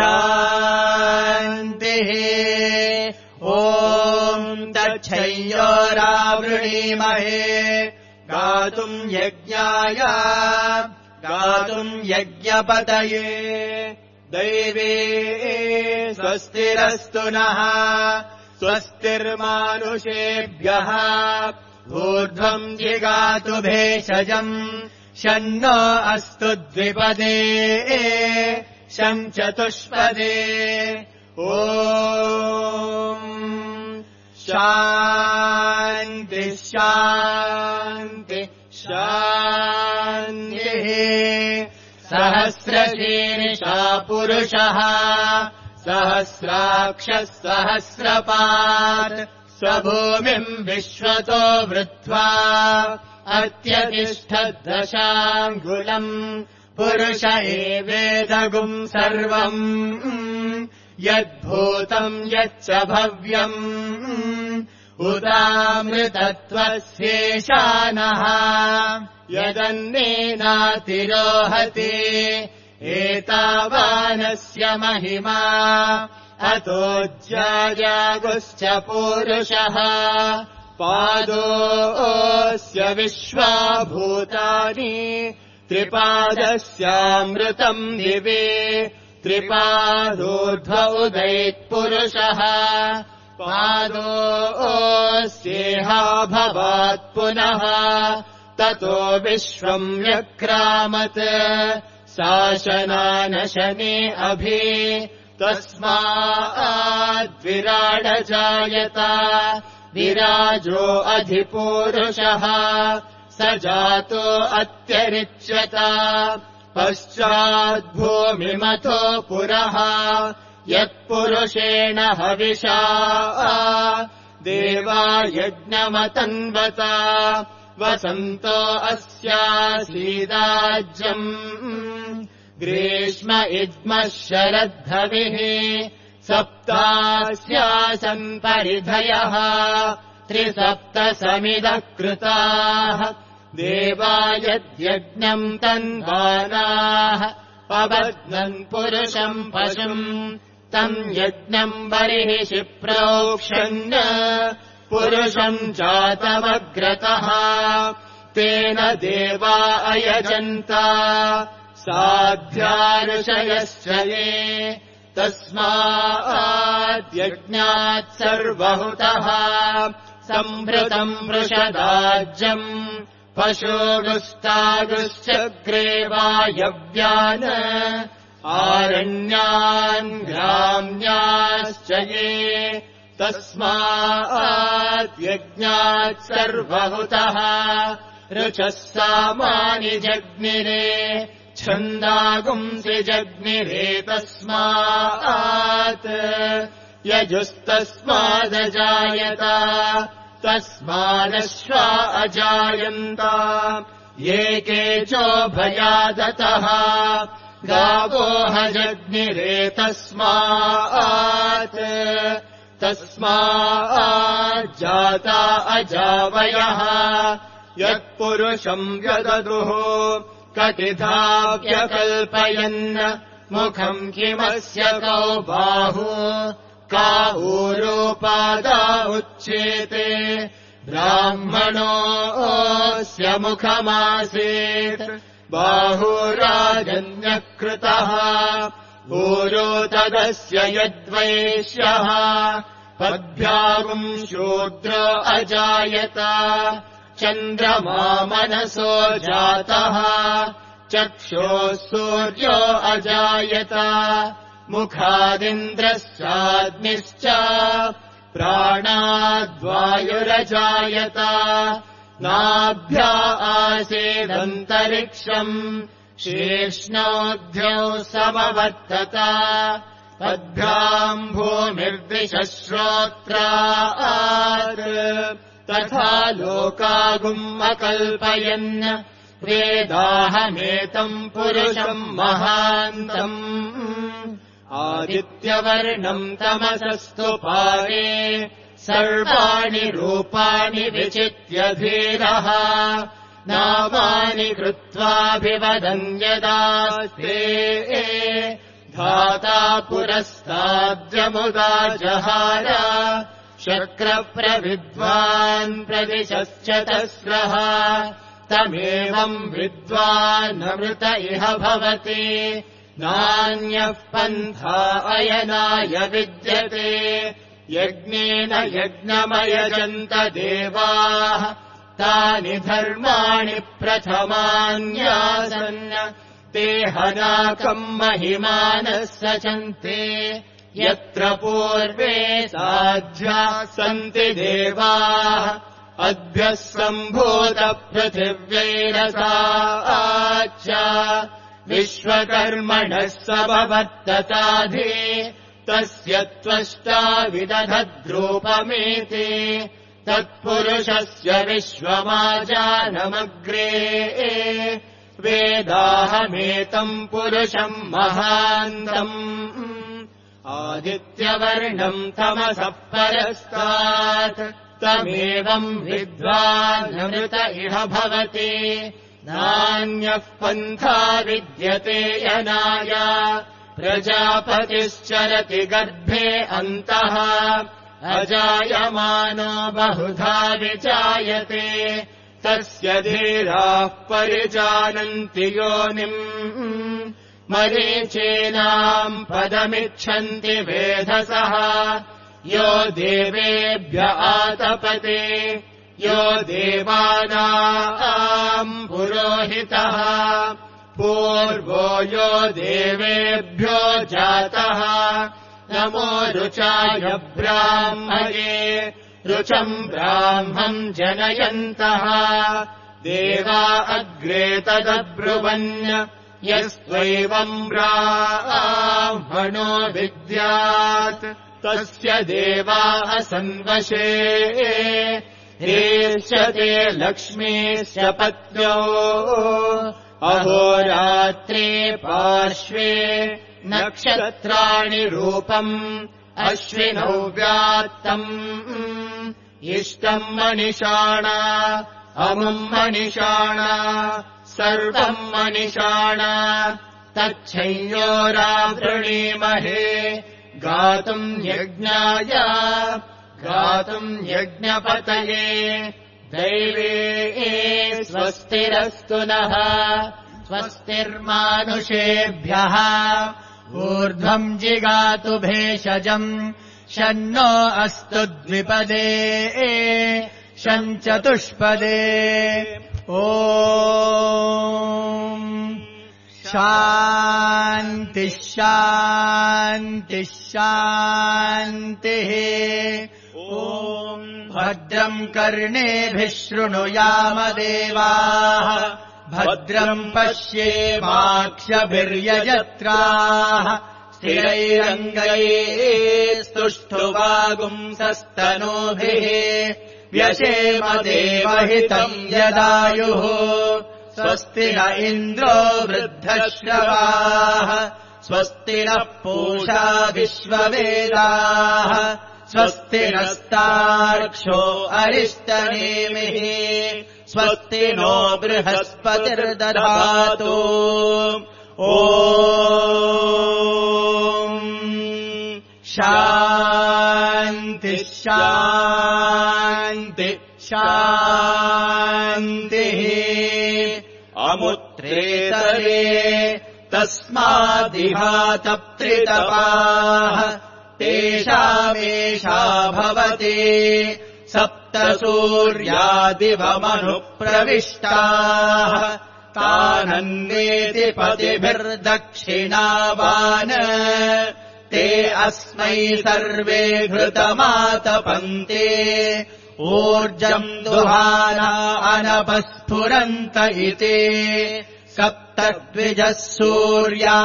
शान्तिः ॐ तच्छय्योरावृणीमहे गातुम् यज्ञाय गातुम् यज्ञपतये दैवे स्वस्तिरस्तु नः स्वस्तिर्मानुषेभ्यः ऊर्ध्वम् जिगातु भेषजम् शन्नो अस्तु द्विपदे शं चतुष्पदे ॐ शान्ति शान्ति शान्तिः सहस्रशीर्षा पुरुषः सहस्राक्षः सहस्रपात् स्वभूमिम् विश्वतो वृत्वा अत्यतिष्ठद्दशाङ्गुलम् पुरुष एवेदगुम् सर्वम् यद्भूतम् यच्च भव्यम् उदामृतत्वस्येषानः यदन्नेनातिरोहति एतावानस्य महिमा अतो ज्यायागुश्च पूरुषः पादोऽस्य विश्वाभूतानि त्रिपादस्यामृतम् दिवे त्रिपादोर्ध्व उदैत्पुरुषः पादोऽस्येहाभवात् पुनः ततो विश्वम् व्यक्रामत् शासनानशने अभि तस्माद्विराडजायत विराजो अधिपूरुषः स जातो अत्यरिच्यत पश्चाद्भूमिमतो पुरः यत्पुरुषेण हविषा देवा यज्ञमतन्वत वसन्तो अस्यासीदाज्यम् ग्रीष्म इद्मः शरद्धविः सप्तास्यासन् परिधयः त्रिसप्तसमिदः कृताः देवा यद्यज्ञम् तन्वानाः पबध्नन् पुरुषम् पशुम् तम् यज्ञम् बर्हिषि प्रोक्षन् पुरुषम् जातमग्रतः तेन देवा अयजन्त साध्याऋषयश्च ये तस्माद्यज्ञात् सर्वहुतः सम्भृतम् वृषदाज्यम् पशूगुस्तागुश्चक्रे वायव्यान् आरण्यान् ग्राम्याश्च ये तस्माद्यज्ञात् सर्वहुतः ऋचः सामानि जग्निरे छन्दागुंसि जग्निरे तस्मात् यजुस्तस्मादजायत तस्मादश्वा अजायन्त ये केचोभयादतः गावो हजग्निरेतस्मात् तस्माज्जाता अजावयः यत्पुरुषम् व्यददुः कटिधाव्यकल्पयन् मुखम् किमस्य कौ बाहु का ऊरोपादा उच्येते ब्राह्मणोऽस्य मुखमासीत् बाहुराजन्यकृतः ऊरो तदस्य यद्वैश्यः पद्भ्यागुम् शूद्रो अजायत चन्द्रमा मनसो जातः चक्षुः सूर्यो अजायत मुखादिन्द्रश्चाग्निश्च प्राणाद्वायुरजायत नाभ्या आसीदन्तरिक्षम् शीर्ष्णोऽध्यौ समवर्तत पद्भ्याम् भूमिर्दिशश्रोत्रात् तथा लोकागुम् अकल्पयन् वेदाहमेतम् पुरुषम् महान्तम् आदित्यवर्णम् तमसस्तु पारे सर्वाणि रूपाणि विचित्य धीरः नामानि कृत्वाभिवदन् यदास्ते धाता पुरस्ताद्यमुदा जहार शक्रप्रविद्वान् प्रदिशश्चतस्रः तमेवम् विद्वानमृत इह भवति नान्यः पन्था अयनाय विद्यते यज्ञेन यज्ञमयजन्त देवाः तानि धर्माणि प्रथमान्यासन् ते हनाकम् महिमानः सचन्ते यत्र पूर्वे साध्याः सन्ति देवाः अद्भ्यः सम्भूतपृथिव्यैरसाच्च विश्वकर्मणः समवर्तताधि तस्य त्वष्टा विदधद्रूपमेति तत्पुरुषस्य विश्वमाजानमग्रे वेदाहमेतम् पुरुषम् महान्तम् आदित्यवर्णम् तमसः परस्तात् तमेवम् विद्वानमृत इह भवति नान्यः पन्था विद्यते यनाय प्रजापतिश्चरति गर्भे अन्तः अजायमानो बहुधा विजायते तस्य धीराः परिजानन्ति योनिम् मरीचीनाम् पदमिच्छन्ति वेधसः यो देवेभ्य आतपते यो देवानाम् पुरोहितः पूर्वो यो देवेभ्यो जातः नमो रुचाय ब्राह्मये रुचम् ब्राह्मम् जनयन्तः देवा अग्रे तदब्रुवन् यस्त्वैवम् ब्राह्मणो विद्यात् तस्य देवाः सन्वशे हेष्यते लक्ष्मीश्च पत्न्यो अहोरात्रे पार्श्वे नक्षत्राणि रूपम् अश्विनौ व्यात्तम् इष्टम् मनिषाणा अमुम् मनिषाणा सर्वम् मनिषाणा तच्छंयोरावृणीमहे गातुम् यज्ञाय गातुम् यज्ञपतये दैवे स्वस्तिरस्तु नः स्वस्तिर्मानुषेभ्यः ऊर्ध्वम् जिगातु भेषजम् शन्नो अस्तु द्विपदे शम् चतुष्पदे ॐ शान्तिः शान्तिः शान्तिः ॐ भद्रम् कर्णेभिः शृणुयाम देवाः भद्रम् पश्येमाक्षभिर्यजत्राः स्थिरैरङ्गैस्तुष्टुवागुंसस्तनूभिः व्यशेम देवहितम् यदायुः स्वस्ति न इन्द्रो वृद्धश्रवाः स्वस्ति नः पूषा विश्ववेदाः स्वस्ति नस्तार्क्ष्यो अरिष्टनेमिः स्वस्ति नो बृहस्पतिर्दधातु ॐ शान्ति शान्ति शान्तिः अमुत्रेतरे तस्मादिहातप्त्रितपाः तेषामेषा भवति सप्त सूर्यादिवमनुप्रविष्टाः तानन्वेति पतिभिर्दक्षिणावान् ते अस्मै सर्वे घृतमातपन्ते ऊर्जम् दुहाना अनपस्फुरन्त इति सप्तद्विजः सूर्या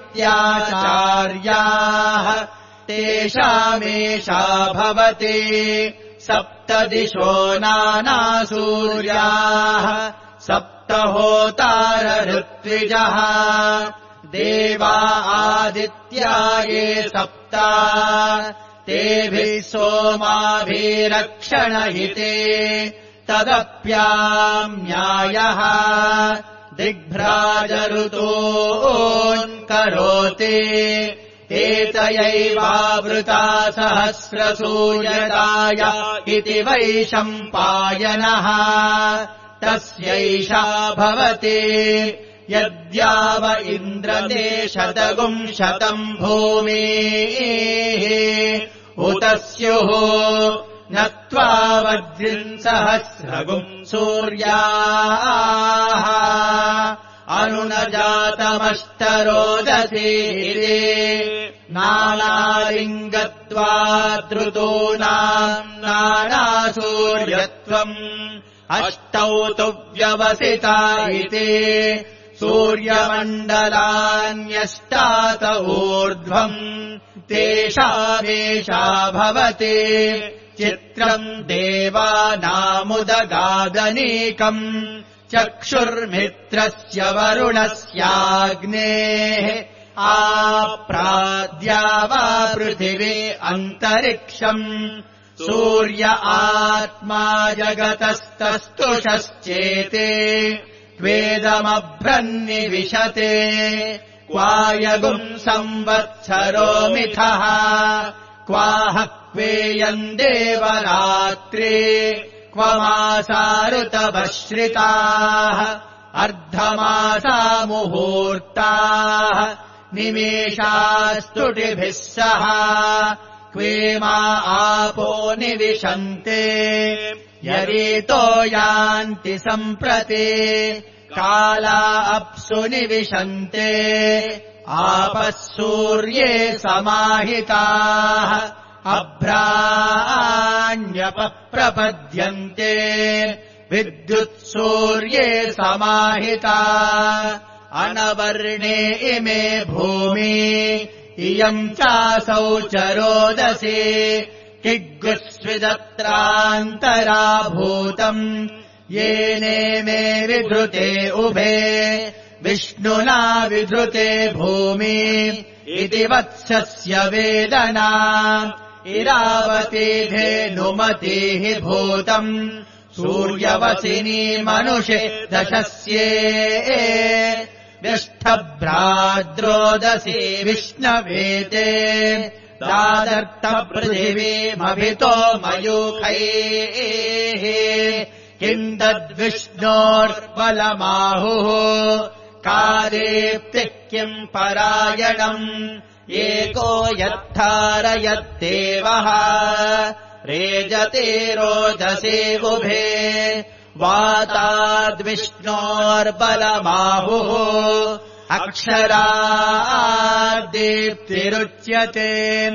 इत्याचार्याः तेषामेषा भवति सप्तदिशो नानासूर्याः सप्तहोतार ऋत्विजः देवा आदित्या ये सप्ता तेभिः सोमाभिरक्षणहिते तदप्याम्यायः दिग्भ्राजऋतोऽन्करोति एतयैवावृता सहस्रसूर्यदाय इति वैशम्पायनः तस्यैषा भवति यद्याव इन्द्रते शतगुम् शतम् भूमेः उत स्युः न त्वावद्रिंसहस्रगुम् सूर्याः अनुनजातमष्टरोदसीरे नानालिङ्गत्वाद्रुतूनाम् नानासूर्यत्वम् अष्टौ तु व्यवसिता इति सूर्यमण्डलान्यष्टात ऊर्ध्वम् तेषामेषा भवति चित्रम् देवानामुदगादनीकम् चक्षुर्मित्रस्य वरुणस्याग्नेः आप्राद्या वा पृथिवी अन्तरिक्षम् सूर्य आत्मा जगतस्तस्तुषश्चेते त्वेदमभ्रन्निविशते क्वायगुम् संवत्सरो मिथः क्वाह क्वेयम् देवरात्रे क्वमासा ऋतवश्रिताः अर्धमासा मुहूर्ताः निमेषास्तुटिभिः सह क्वेमा आपो निविशन्ते यरीतो यान्ति सम्प्रति काला अप्सु निविशन्ते आपः सूर्ये समाहिताः अभ्राण्यपः प्रपद्यन्ते विद्युत्सूर्ये समाहिता अनवर्णे इमे भूमि इयम् चासौ चरोदसी किग्गुस्विदत्रान्तराभूतम् येने मे विधृते उभे विष्णुना विधृते भूमि इति वत्सस्य वेदना इरावती धेनुमतिः भूतम् सूर्यवसिनी मनुषे दशस्ये व्यष्टभ्राद्रोदसी विष्णवेते दादर्तपृथिवीमभितो मयूखैः किम् तद्विष्णोर्बलमाहुः कादेप्तिः किम् परायणम् एको यद्धारयद्देवः रेजते रोदसे उभे वाताद्विष्णोर्बलमाहुः अक्षराद्दीप्तिरुच्यते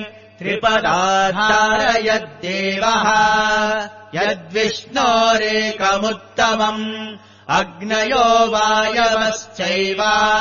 त्रिपदाधारयद्देवः यद्विष्णोरेकमुत्तमम् अग्नयो वायवश्चैव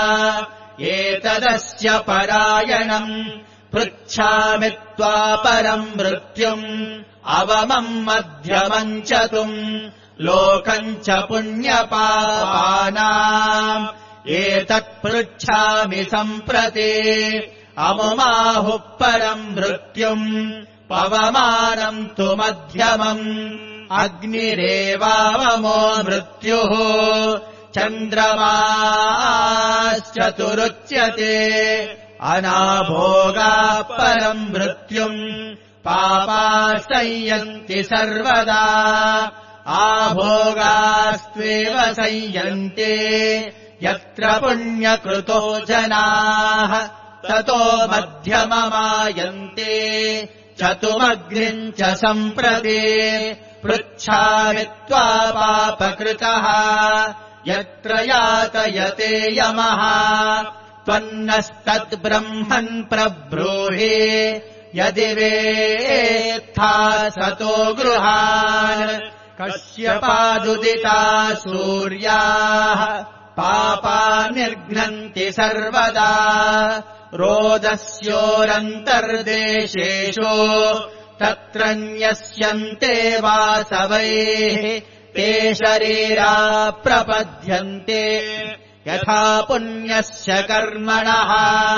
एतदस्य परायणम् पृच्छामि त्वा परम् मृत्युम् अवमम् मध्यमम् च तुम् लोकम् च पुण्यपापानाम् एतत्पृच्छामि सम्प्रति अमुमाहुः परम् मृत्युम् पवमानम् तु मध्यमम् अग्निरेवावमो मृत्युः चन्द्रमाश्चतुरुच्यते अनाभोगाः परम् मृत्युम् पापाः सर्वदा आभोगास्त्वेव संयन्ते यत्र पुण्यकृतो जनाः ततो मध्यममायन्ते चतुमग्निम् च सम्प्रति पृच्छामि त्वा पापकृतः यत्र यातयते यमः त्वन्नस्तद्ब्रह्मन् प्रब्रूहि यदि वेत्था सतो गृहान् कश्यपादुदिता सूर्याः पापान्निर्घ्नन्ति सर्वदा रोदस्योरन्तर्देशेषु तत्र न्यस्यन्ते वासवैः ते शरीरा प्रपद्यन्ते यथा पुण्यस्य कर्मणः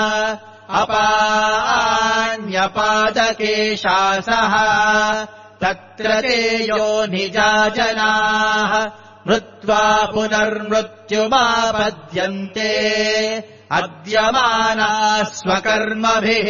अपान्यपादकेशासः तत्र ते योनिजा जनाः मृत्वा पुनर्मृत्युमापद्यन्ते अद्यमानाः स्वकर्मभिः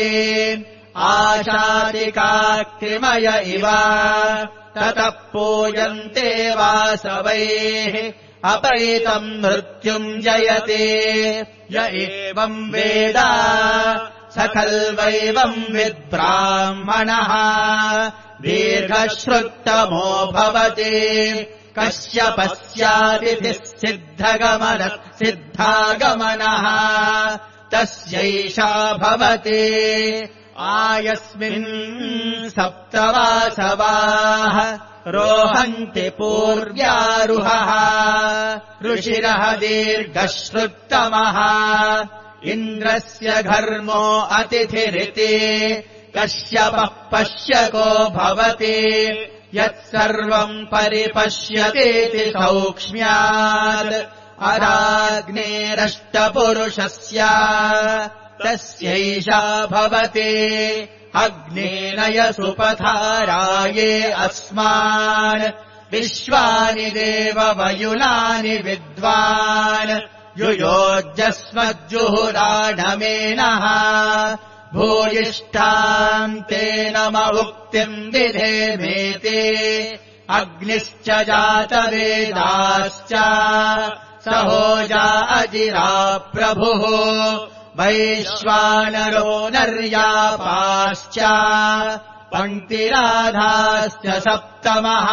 आशादिकाक्रिमय इव ततः पूयन्ते वासवैः अपैतम् मृत्युम् जयते य एवम् वेद स खल्वैवम् विद्ब्राह्मणः दीर्घश्रुत्तमो भवति कश्यपस्यादितिः सिद्धगमनः सिद्धागमनः तस्यैषा भवति आयस्मिन् सप्तवासवाः रोहन्ति पूर्व्यारुहः ऋषिरः दीर्घश्रुत्तमः इन्द्रस्य घर्मो अतिथिरिति कश्यपः पश्यको भवति यत्सर्वम् परिपश्यतीति सौक्ष्म्यात् अराग्नेरष्टपुरुषस्य तस्यैषा भवति अग्नेन यसुपथाराये अस्मान् विश्वानि देववयुनानि विद्वान् युयोजस्मज्जुहुराढमेनः भूयिष्ठाम् तेन उक्तिम् विधेमेते अग्निश्च जातवेदाश्च सहोजा अजिरा प्रभुः वैश्वानरो नर्यापाश्च पङ्क्तिराधाश्च सप्तमः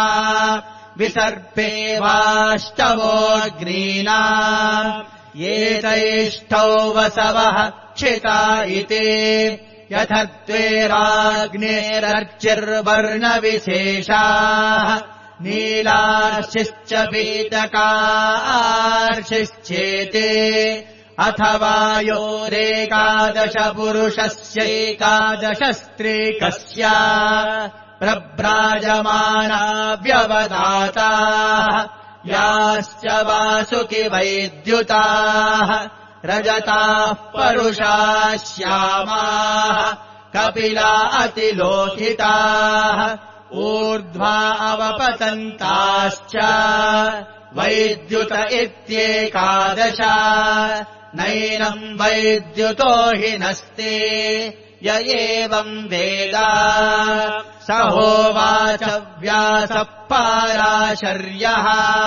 विसर्पेवाष्टमोऽग्नीना एतैष्ठौ वसवः क्षिता इति यथत्वेराग्नेरर्चिर्वर्णविशेषाः नीलार्षिश्च पीतकार्षिश्चेते अथवा योरेकादश पुरुषस्यैकादश स्त्रीकस्य प्रभ्राजमाना व्यवदाताः याश्च वासुकि वैद्युताः रजताः परुषा श्यामाः कपिला अतिलोहिताः ऊर्ध्वा अवपतन्ताश्च वैद्युत इत्येकादश नैनम् वैद्युतो हि नस्ति य एवम् वेद स होवाच व्यासः पाराशर्यः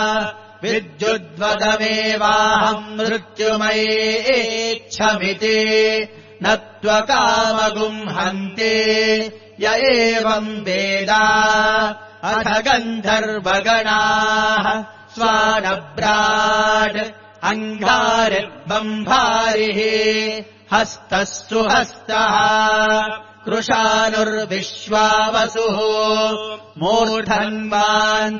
विद्युद्वदमेवाहम् मृत्युमयेच्छमिति न त्वकामगुम् हन्ति य एवम् वेद अथ गन्धर्वगणाः स्वानभ्राट् अङ्गारिर्बम्भारिः हस्तः सुहस्तः कृशानुर्विश्वावसुः मूर्धन्वान्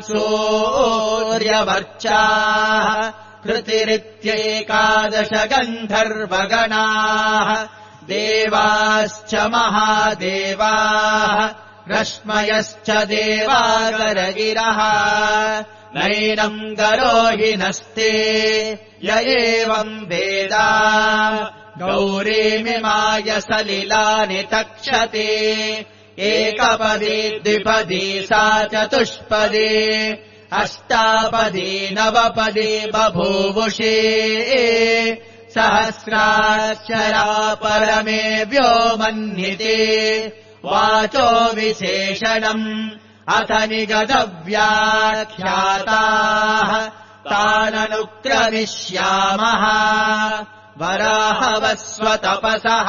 सूर्यवर्चाः कृतिरित्येकादश गन्धर्वगणाः देवाश्च महादेवाः रश्मयश्च देवागरगिरः नैनम् गरोहिनस्ते य एवम् वेद गौरीमिमाय सलिलानि तक्षते एकपदी द्विपदी सा चतुष्पदी अष्टापदी नवपदी बभूवुषे सहस्राक्षरा परमे व्योमन्यते वाचो विशेषणम् अथ निगतव्याख्याताः ताननुक्रमिष्यामः वराहवस्वतपसः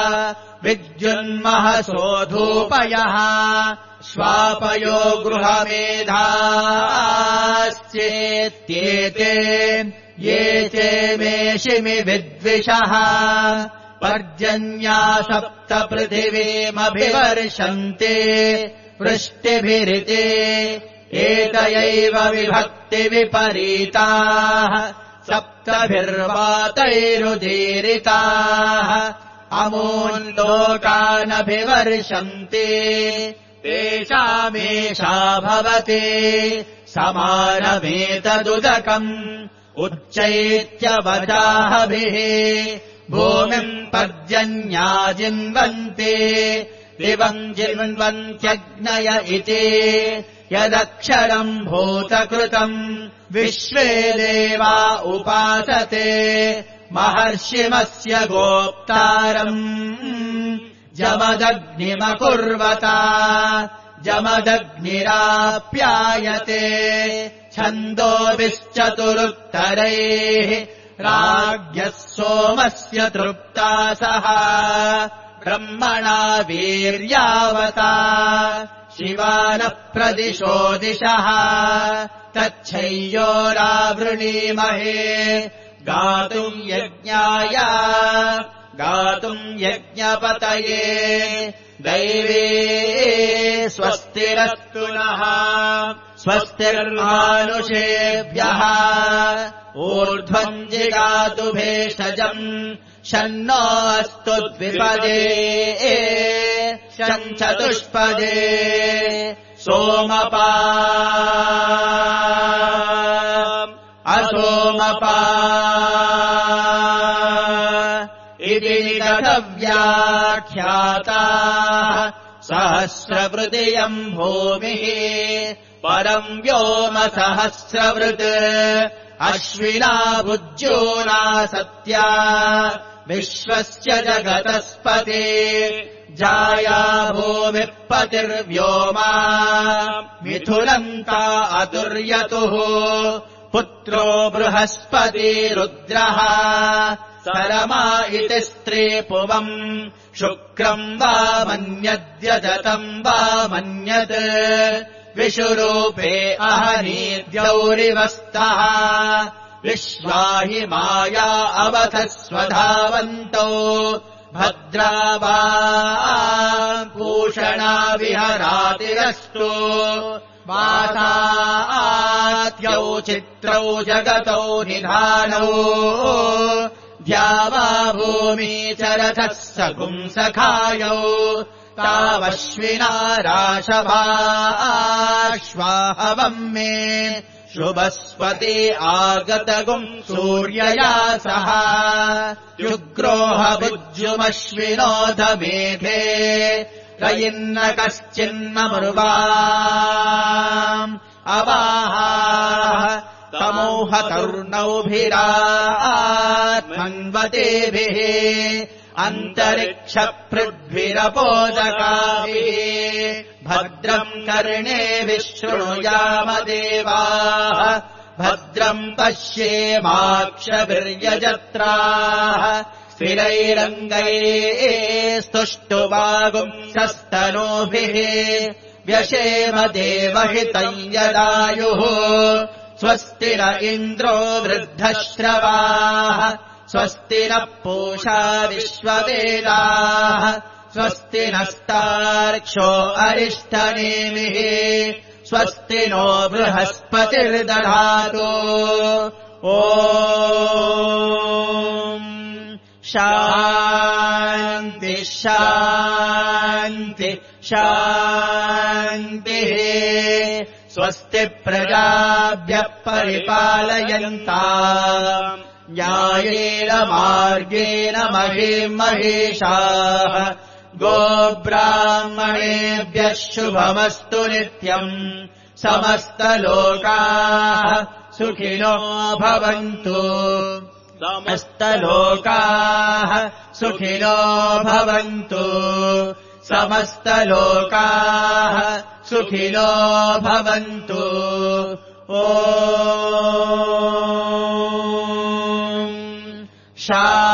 विद्युन्महसोऽधूपयः श्वापयो गृहमेधाश्चेत्येते ये चेमेषिमि विद्विषः पर्जन्या सप्त पृथिवीमभिवर्षन्ते वृष्टिभिरिते एतयैव विभक्तिविपरीताः सप्तभिर्वातैरुदीरिताः अमूल्लोकानभिवर्षन्ते तेषामेषा भवति समानमेतदुदकम् उच्चैत्यवचाहभिः भूमिम् पर्जन्या जिन्वन्ते दिवम् जिन्वन्त्यग्नय इति यदक्षरम् भूतकृतम् विश्वे देवा उपासते महर्षिमस्य गोप्तारम् जमदग्निमकुर्वता जमदग्निराप्यायते छन्दोभिश्चतुरुत्तरैः राज्ञः सोमस्य तृप्तासः ब्रह्मणा वीर्यावता शिवानः प्रदिशो दिशः तच्छय्योरावृणीमहे गातुम् यज्ञाय गातुम् यज्ञपतये दैवे स्वस्तिरस्तु नः स्वस्तिर्मानुषेभ्यः ऊर्ध्वम् जिगातु भेषजम् शन्नो अस्तु द्विपदे शम् चतुष्पदे सोमपा असोमपा इति निगतव्याख्याताः सहस्रवृदियम् भूमिः परम् व्योम सहस्रवृत् अश्विना भुज्योना सत्या विश्वस्य जगतस्पते जाया भूमिः पतिर्व्योमा मिथुनन्ता अतुर्यतुः पुत्रो बृहस्पति रुद्रः सरमा इति स्त्रीपुवम् शुक्रम् वा मन्यद्यजतम् वा मन्यत् विषुरूपे अहनीद्यौरिवस्तः विश्वा हि माया अवथः स्वधावन्तौ भद्रा वा पूषणा विहरातिरस्तु वासात्यौ चित्रौ जगतौ निधानौ द्यावा भूमीचरथः सकुंसखायौ तावश्विना राशभाश्वाहवम् मे शुभस्पति आगतगुम् सूर्यया सह युग्रोह भुज्युमश्विनोध मेघे रयिन्न कश्चिन्नमृवाम् अवाहाः तमोहतर्णौभिरात्मन्वतेभिः अन्तरिक्षपृथ्विरपोदकाभिः भद्रम् कर्णेभिः शृणुयाम देवाः भद्रम् पश्येमाक्षभिर्यजत्राः स्थिरैरङ्गैः स्तुष्टुवागुंसस्तनूभिः व्यशेम देवहितम् यदायुः स्वस्ति न इन्द्रो वृद्धश्रवाः स्वस्ति नः पूषा विश्ववेदाः स्वस्ति नस्तार्क्ष्यो अरिष्टनेमिः स्वस्ति नो बृहस्पतिर्दधातु ॐ शान्ति शान्ति शान्तिः स्वस्ति प्रजाभ्यः परिपालयन्ताम् न्यायेन मार्गेण महीम् महिषाः गोब्राह्मणेभ्यः शुभमस्तु नित्यम् समस्तलोकाः सुखिनो भवन्तु समस्तलोकाः सुखिनो भवन्तु समस्तलोकाः सुखिनो भवन्तु ॐ शान्ति शान्ति शान्ति